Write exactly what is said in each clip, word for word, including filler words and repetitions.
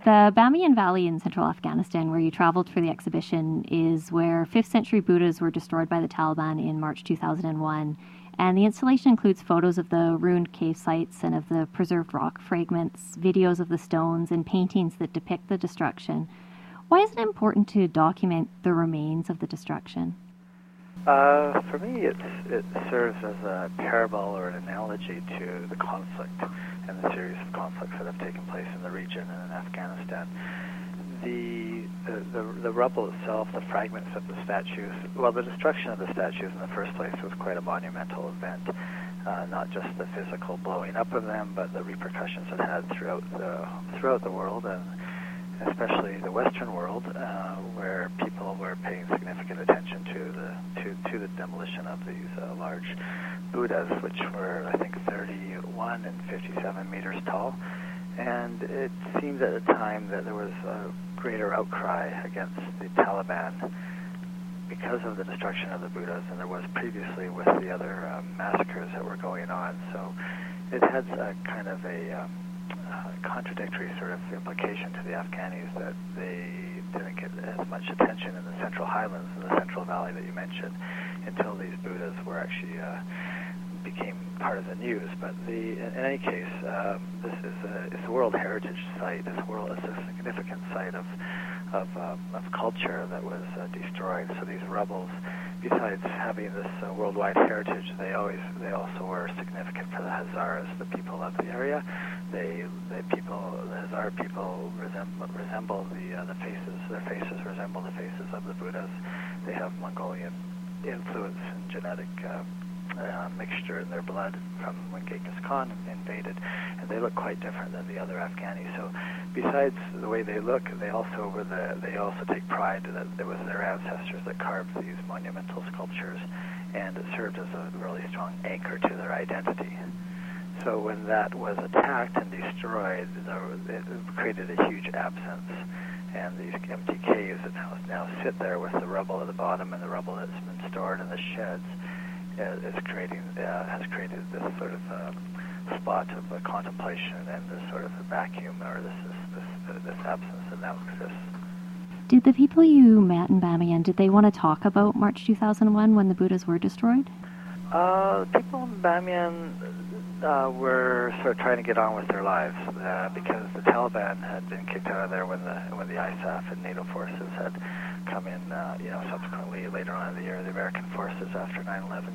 The Bamiyan Valley in central Afghanistan, where you traveled for the exhibition, is where fifth century Buddhas were destroyed by the Taliban in March two thousand one. And the installation includes photos of the ruined cave sites and of the preserved rock fragments, videos of the stones, and paintings that depict the destruction. Why is it important to document the remains of the destruction? Uh, for me, it's, it serves as a parable or an analogy to the conflict and the series of conflicts that have taken place in the region and in Afghanistan. The, the, the, the rubble itself, the fragments of the statues, well, the destruction of the statues in the first place was quite a monumental event. Uh, not just the physical blowing up of them, but the repercussions it had throughout the, throughout the world, and especially the Western world, uh, where people were paying significant attention to the to, to the demolition of these uh, large Buddhas, which were, I think, thirty-one and fifty-seven meters tall. And it seemed at the time that there was a greater outcry against the Taliban because of the destruction of the Buddhas, and there was previously with the other uh, massacres that were going on. So it had a kind of a um, uh, contradictory sort of implication to the Afghanis that they didn't get as much attention in the Central Highlands and the Central Valley that you mentioned until these Buddhas were actually uh, became part of the news. But the, in any case, um, this is a, it's a World Heritage Site. It's a, world, it's a significant site of of, um, of culture that was uh, destroyed. So these rubbles, besides having this uh, worldwide heritage, they always they also were significant for the Hazaras, the people of the area. They the people the Hazara people resemble resemble the uh, the faces. Their faces resemble the faces of the Buddhas. They have Mongolian influence and genetic Uh, Uh, mixture in their blood from when Genghis Khan invaded, and they look quite different than the other Afghanis. So, besides the way they look, they also were the they also take pride that it was their ancestors that carved these monumental sculptures, and it served as a really strong anchor to their identity. So, when that was attacked and destroyed, it created a huge absence. And these empty caves that now now sit there with the rubble at the bottom and the rubble that's been stored in the sheds is creating uh, has created this sort of uh, spot of uh, contemplation and this sort of a vacuum, or this is, this uh, this absence that now exists. Did the people you met in Bamiyan, did they want to talk about March two thousand one when the Buddhas were destroyed? Uh, people in Bamiyan uh, were sort of trying to get on with their lives uh, because the Taliban had been kicked out of there when the when the I S A F and NATO forces had come in, uh, you know, subsequently later on in the year. The American forces after nine eleven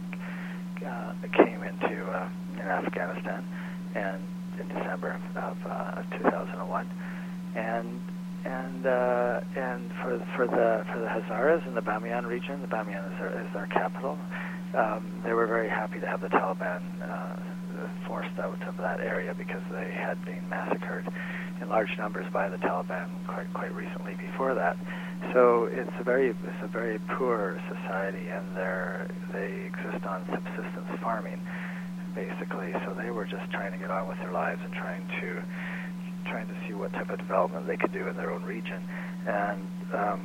uh, came into uh, in Afghanistan, and in December of uh, two thousand one, and and uh, and for for the for the Hazaras in the Bamiyan region, the Bamiyan is their, is their capital. Um, they were very happy to have the Taliban uh, forced out of that area because they had been massacred in large numbers by the Taliban quite quite recently before that. So it's a very it's a very poor society, and they they exist on subsistence farming, basically. So they were just trying to get on with their lives and trying to trying to see what type of development they could do in their own region. And um,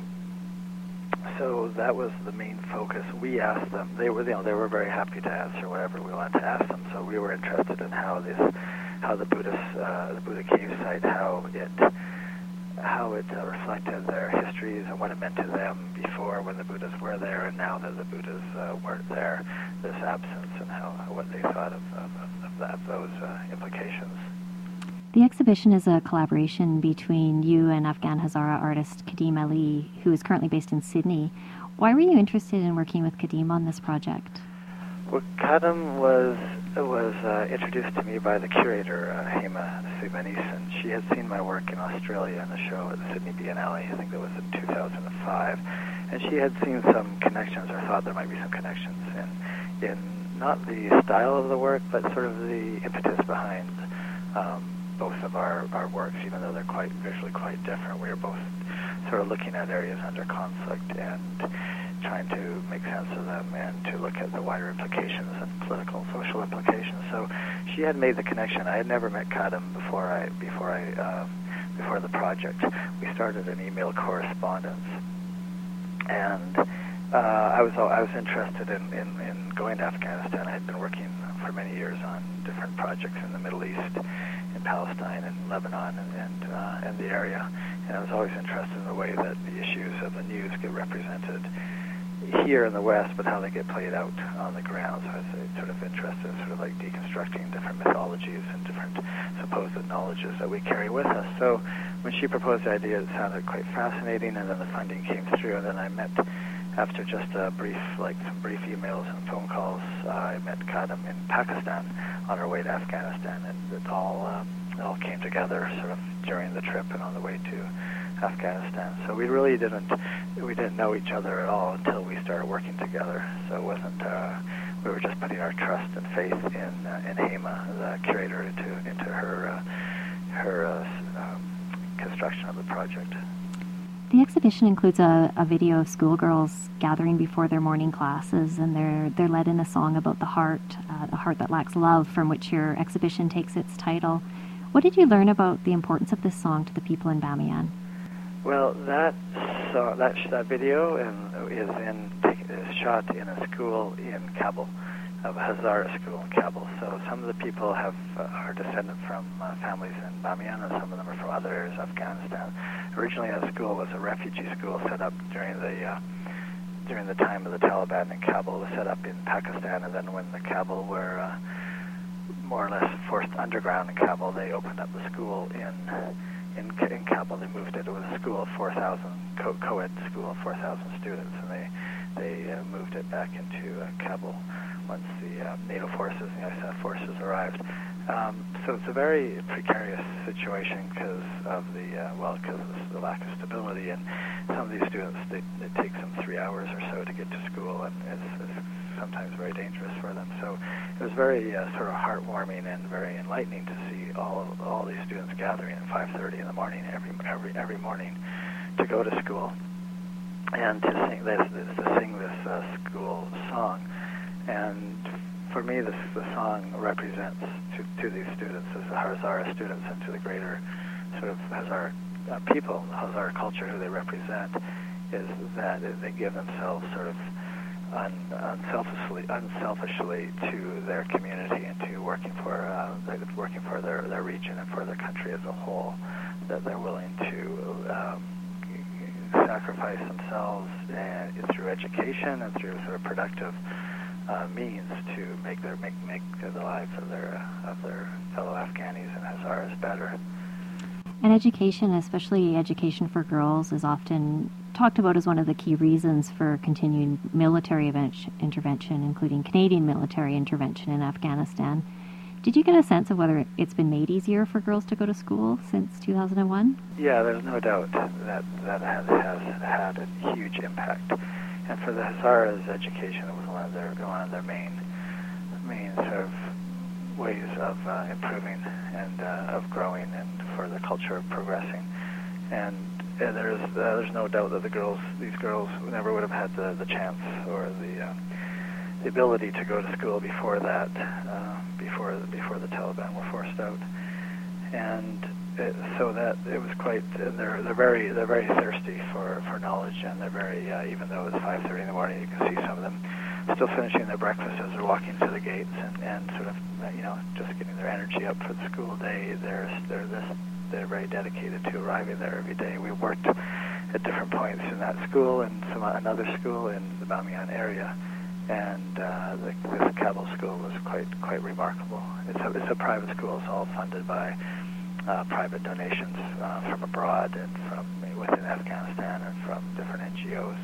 so that was the main focus. We asked them. They were you know they were very happy to answer whatever we wanted to ask them. So we were interested in how this how the Buddhist uh, the Buddha cave site, how it how it uh, reflected their histories and what it meant to them before when the Buddhas were there, and now that the Buddhas uh, weren't there, this absence, and how what they thought of, of, of that, those uh, implications. The exhibition is a collaboration between you and Afghan Hazara artist Kadim Ali, who is currently based in Sydney. Why were you interested in working with Kadim on this project? Well, Kadim was was uh, introduced to me by the curator, uh, Hema Subhanesan. She had seen my work in Australia in a show at the Sydney Biennale. I think that was in two thousand five. And she had seen some connections, or thought there might be some connections in, in not the style of the work, but sort of the impetus behind um, both of our, our works, even though they're quite visually quite different. We are both sort of looking at areas under conflict and trying to make sense of them and to look at the wider implications and political and social implications. So she had made the connection. I had never met Kadim before I before I uh, before the project. We started an email correspondence, and uh, I was I was interested in, in, in going to Afghanistan. I had been working for many years on different projects in the Middle East, in between Palestine and Lebanon and and, uh, and the area. And I was always interested in the way that the issues of the news get represented here in the West, but how they get played out on the ground. So I was sort of interested in sort of like deconstructing different mythologies and different supposed knowledges that we carry with us. So when she proposed the idea, it sounded quite fascinating, and then the funding came through, and then I met, after just a brief, like some brief emails and phone calls, uh, I met Kadam in Pakistan on our way to Afghanistan, and it all, uh, it all came together sort of during the trip and on the way to Afghanistan. So we really didn't we didn't know each other at all until we started working together. So it wasn't uh, we were just putting our trust and faith in uh, in Hema, the curator, into into her uh, her uh, um, construction of the project. The exhibition includes a, a video of schoolgirls gathering before their morning classes, and they're they're led in a song about the heart, uh, the heart that lacks love, from which your exhibition takes its title. What did you learn about the importance of this song to the people in Bamiyan? Well, that so that that video in, is in is shot in a school in Kabul, of a Hazara school in Kabul. So some of the people have uh, are descended from uh, families in Bamiyan, and some of them are from other areas of Afghanistan. Originally, that school was a refugee school set up during the uh, during the time of the Taliban in Kabul. It was set up in Pakistan, and then when the Kabul were uh, more or less forced underground in Kabul, they opened up the school in. In, in Kabul, they moved it. It was a school of four thousand, co- co-ed school of four thousand students, and they they uh, moved it back into uh, Kabul once the uh, NATO forces and the I S A F forces arrived. Um, so it's a very precarious situation because of the uh, well, because of the lack of stability, and some of these students, they, it takes them three hours or so to get to school, and it's, it's sometimes very dangerous for them. So it was very uh, sort of heartwarming and very enlightening to see all all these students gathering at five thirty in the morning every every every morning to go to school and to sing this, this to sing this uh, school song. And for me, this the song represents to, to these students, as the Hazara students, and to the greater sort of Hazara uh, people, the Hazara culture, who they represent, is that they give themselves sort of Un, unselfishly, unselfishly to their community and to working for uh, working for their, their region and for their country as a whole. That they're willing to um, sacrifice themselves and, through education and through sort of productive uh, means to make their make make the lives of their of their fellow Afghanis and Hazaras better. And education, especially education for girls, is often talked about as one of the key reasons for continuing military event- intervention, including Canadian military intervention in Afghanistan. Did you get a sense of whether it's been made easier for girls to go to school since two thousand one? Yeah, there's no doubt that that has, has had a huge impact. And for the Hazaras, education was one of their one of their main main sort of ways of uh, improving and uh, of growing, and for the culture of progressing. And uh, there's uh, there's no doubt that the girls, these girls, never would have had the, the chance or the uh, the ability to go to school before that, uh, before before the Taliban were forced out. And it, so that it was quite. They're they're very they're very thirsty for, for knowledge, and they're very uh, even though it's five thirty in the morning, you can see some of them still finishing their breakfast as they're walking to the gates, and, and sort of you know just getting their energy up for the school day. They're they're this they're very dedicated to arriving there every day. We worked at different points in that school and some another school in the Bamiyan area, and uh, the, this Kabul school was quite quite remarkable. It's a it's a private school. It's all funded by uh, private donations uh, from abroad and from within Afghanistan and from different N G Os.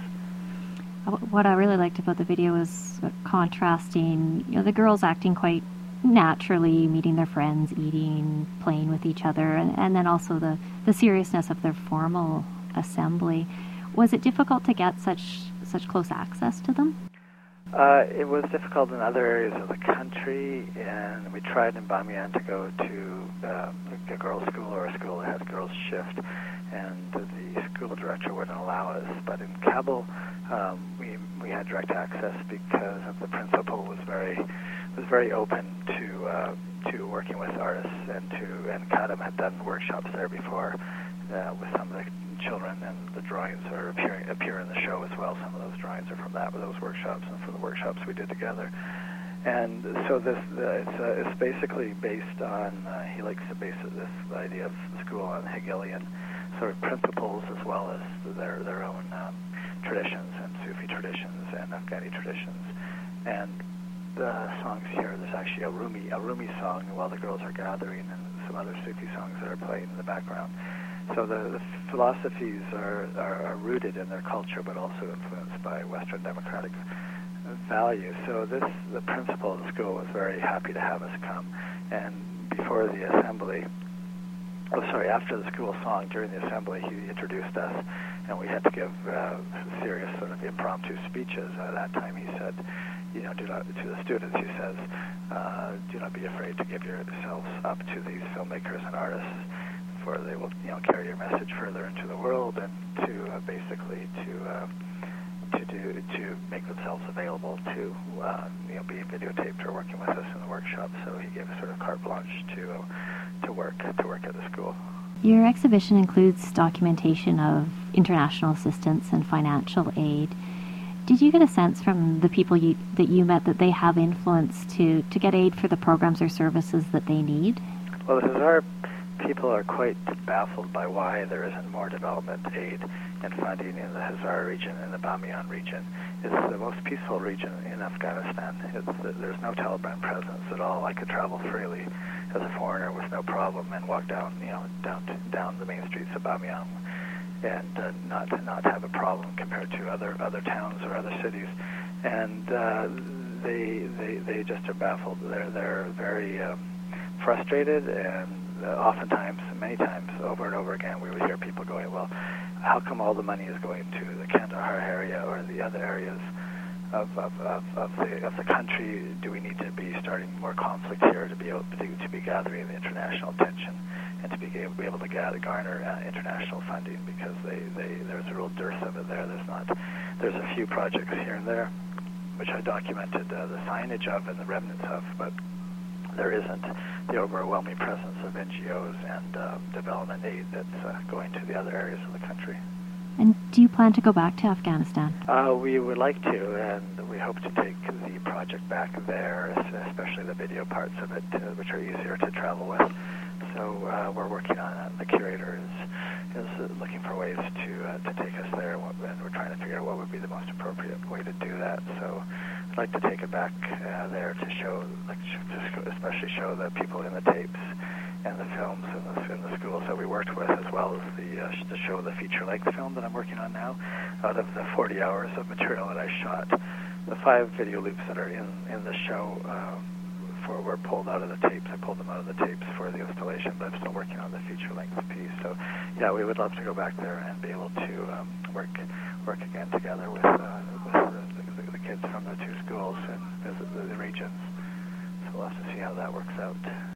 What I really liked about the video was contrasting, you know, the girls acting quite naturally, meeting their friends, eating, playing with each other, and, and then also the, the seriousness of their formal assembly. Was it difficult to get such such close access to them? Uh, it was difficult in other areas of the country, and we tried in Bamiyan to go to uh, a girls' school or a school that had a girls' shift, and the school director wouldn't allow us. But in Kabul, um, we we had direct access because of the principal was very was very open to uh, to working with artists, and to and Kadam had done workshops there before uh, with some of the children, and the drawings are appearing appear in the show as well. Some of those drawings are from that those workshops and from the workshops we did together. And so this uh, it's, uh, it's basically based on, uh, he likes to base this idea of the school on Hegelian sort of principles as well as their, their own um, traditions and Sufi traditions and Afghani traditions. And the songs here, there's actually a Rumi, a Rumi song while the girls are gathering and some other Sufi songs that are playing in the background. So the, the philosophies are, are, are rooted in their culture but also influenced by Western democratic values. So this, the principal of the school was very happy to have us come. And before the assembly, oh sorry, after the school song, during the assembly, he introduced us and we had to give uh, serious sort of impromptu speeches. At that time he said, you know, do not, to the students, he says, uh, do not be afraid to give yourselves up to these filmmakers and artists, for they will, you know, carry your message further into the world and to uh, basically to uh, to do to make themselves available to uh, you know, be videotaped or working with us in the workshop. So he gave us sort of carte blanche to uh, to work to work at the school. Your exhibition includes documentation of international assistance and financial aid. Did you get a sense from the people you, that you met that they have influence to, to get aid for the programs or services that they need? Well, the Hazara people are quite baffled by why there isn't more development aid and funding in the Hazara region and the Bamiyan region. It's the most peaceful region in Afghanistan. It's, there's no Taliban presence at all. I could travel freely as a foreigner with no problem and walk down, you know, down to, down the main streets of Bamiyan and uh, not not have a problem compared to other other towns or other cities. And uh, they they they just are baffled. They're they're very um, frustrated, and uh, oftentimes, many times, over and over again, we would hear people going, "Well, how come all the money is going to the Kandahar area or the other areas of of, of, of the of the country? Do we need to be starting more conflict here to be able to, to be gathering the international attention and to be able, be able to gather, garner uh, international funding? Because they, they there's a real dearth of it there. There's not there's a few projects here and there, which I documented uh, the signage of and the remnants of, but there isn't the overwhelming presence of N G Os and uh, development aid that's uh, going to the other areas of the country. And do you plan to go back to Afghanistan? Uh, we would like to, and we hope to take the project back there, especially the video parts of it, uh, which are easier to travel with. So uh, we're working on it. The curator is, is looking for ways to uh, to take us there, and we're trying to figure out what would be the most appropriate way to do that. So I'd like to take it back uh, there to show, like, to especially show the people in the tapes and the films in the, in the schools that we worked with, as well as the uh, to show the feature-length film that I'm working on now. Out of the forty hours of material that I shot, the five video loops that are in, in the show um, for, were pulled out of the tapes. I pulled them out of the tapes for the installation, but I'm still working on the feature-length piece. So, yeah, we would love to go back there and be able to um, work work again together with, uh, with the, the, the kids from the two schools and visit the, the regions. So we'll have to see how that works out.